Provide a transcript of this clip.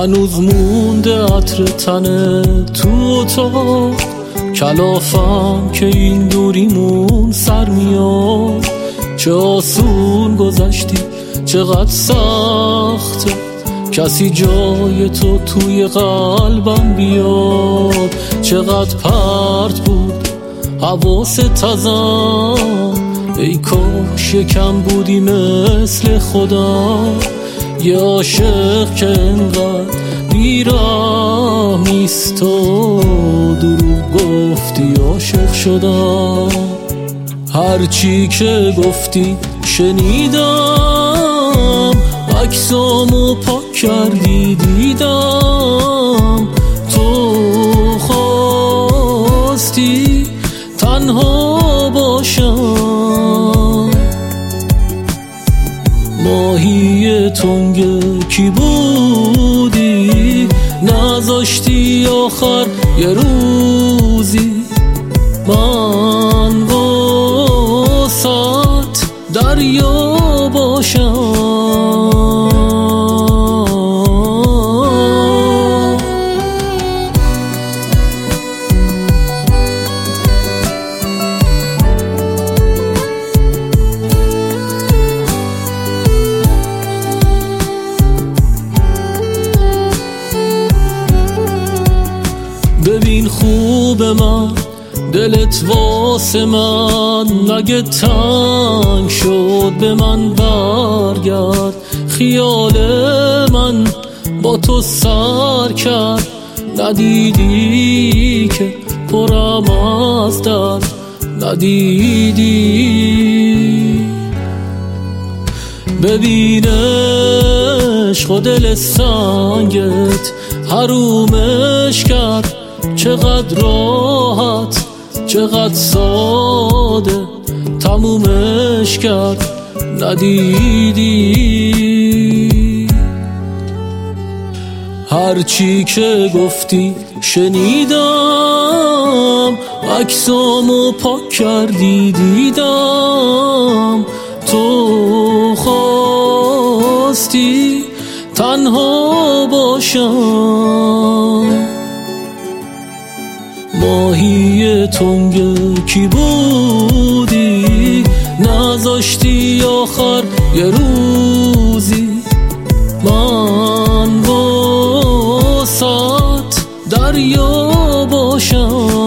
هنوز مونده عطر تنه تو اتاق، کلافم که این دوریمون سر میاد. چه آسون گذشتی چقدر سخته، کسی جای تو توی قلبم بیاد. چقدر پرت بود حواست ازم، ای کاش یکم بودی مثل خدا. یه عاشق که انقدر بیرحم نیست و دروغ گفتی عاشق شدم. هرچی که گفتی شنیدم، عکسامو پاک کردی دیدم. تو خواستی تنها باشم، ماهی تنگ کی بودی نذاشتی آخر یه روزی من واسط دریا باشم. ببین خوب من دلت واسه من، نگه تنگ شد به من برگرد. خیال من با تو سر کرد، ندیدی که پرم از درد، ندیدی. ببین عشق و دل سنگت حرومش کرد. چقدر راحت چقدر ساده تمومش کرد، ندیدی. هرچی که گفتی شنیدم، عکسامو پاک کردی دیدم. تو خواستی تنها باشم، ماهی تنگ کی بودی نذاشتی آخر یه روزی من واسط دریا باشم.